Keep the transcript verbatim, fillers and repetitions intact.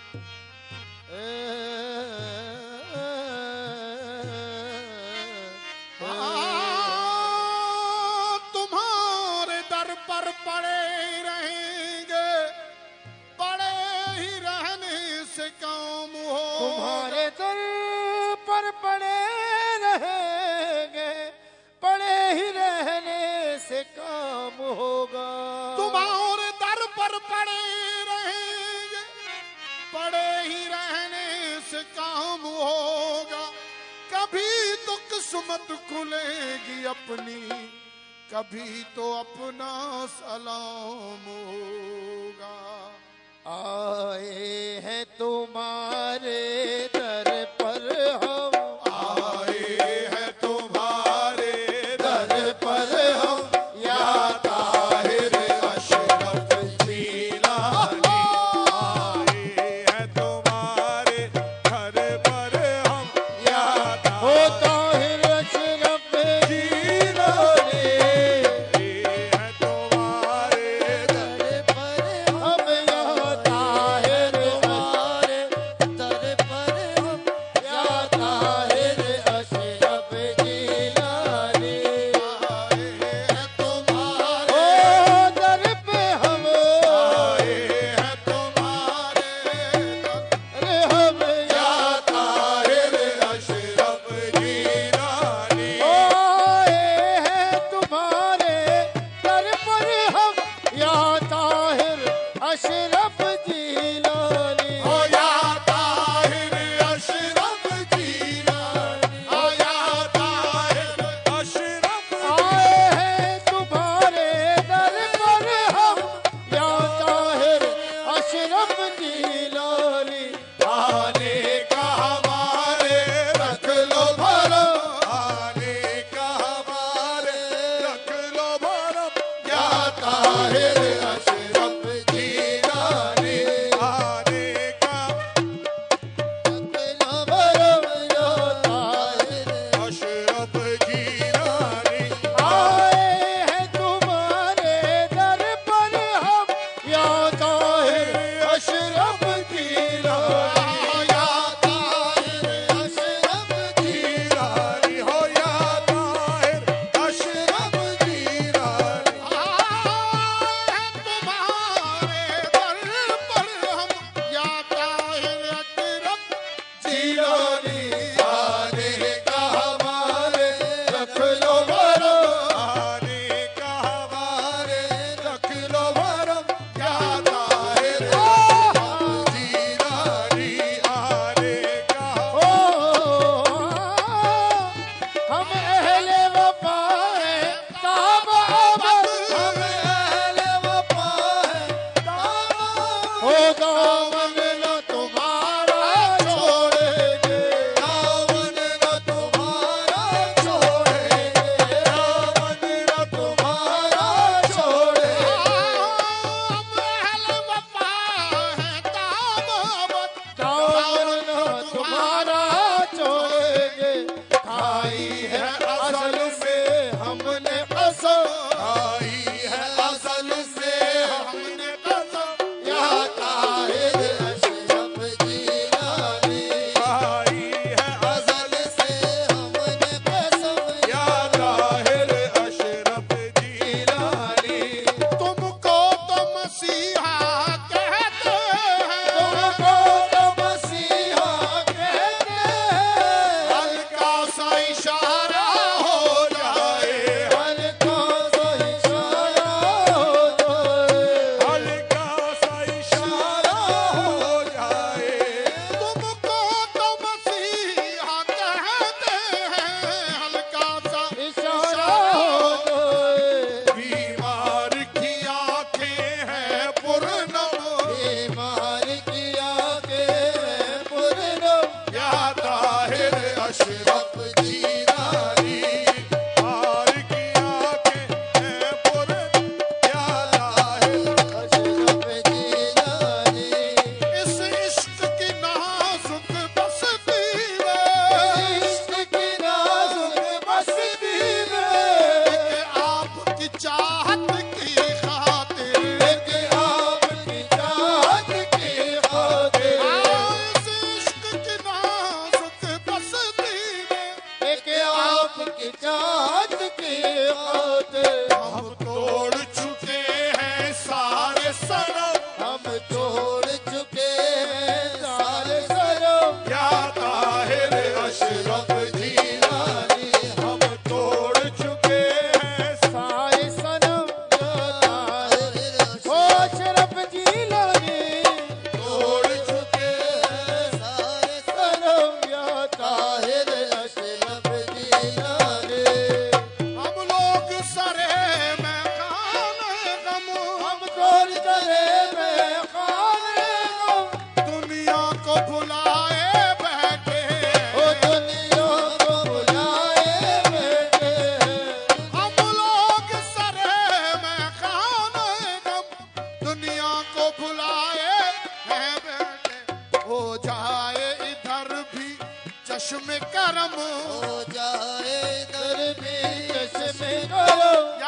تمہارے در پر پڑے رہیں گے، پڑے ہی رہنے سے کام ہو، تمہارے در پر پڑے رہیں گے، پڑے ہی رہنے سے کام ہوگا، تمہارے در پر پڑے رہیں گے، پڑے ہی رہنے سے کام ہوگا، کبھی تو قسمت کھلے گی اپنی، کبھی تو اپنا سلام ہوگا۔ آئے ہیں تمہارے در پر ہم، آئے ہیں تمہارے در پر ہم یا طاہر اشرف جیلانی، آئے ہیں تمہارے گھر پر ہم یا ہو طاہر اشرف جیلانی، ہیں تمہارے در پر ہم یا طاہر ہمارے در پر ہم یا طاہر اشرف جیلانی، آئے ہیں تمہارے او در پہ ہم آئے ہیں تمہارے ارے ہم یا طاہر اشرف جیلانی، آئے ہیں تمہارے در پر ہم یا طاہر اشرف جیلانی، او یا طاہر اشرف جیلانی، او یا طاہر اشرف آئے ہیں تمہارے در پر ہم یا طاہر اشرف جیلانی، آنے کا ہمارے رکھ لو بھرم، آنے کا ہمارے رکھ لو بھرم یا طاہر اشرف جیلانی، آنے کا برم یا طاہر اشرف جیلانی، آئے ہیں تمہارے در پر ہم یا طاہر اشرف جیلانی، یا طاہر اشرف جیلانی، ہو یا طاہر اشرف جیلانی، آئے تمہارے در پر ہم یا طاہر اشرف جیلانی، آنے کا ہمارے رکھ لو بھرم، آنے کا ہمارے رکھ لو بھرم یا طاہر اشرف جیلانی، آنے کا او ہم اہل وفا ہیں تاب ابد، ہم اہل وفا ہیں تاب ہو دامن نہ تمہارا چھوڑیں گے، دامن نہ تمہارا چھوڑیں گے، دامن نہ تمہارا چھوڑیں گے، ہم اہل وفا ہیں تاب ابد، دامن نہ تمہارا چھوڑیں گے، کھائی ہے اصل سے ہم نے قسم کھائی ہے اصل سے ہم نے قسم یا طاہر چشم کرم ہو جائے در بھی چشم کرم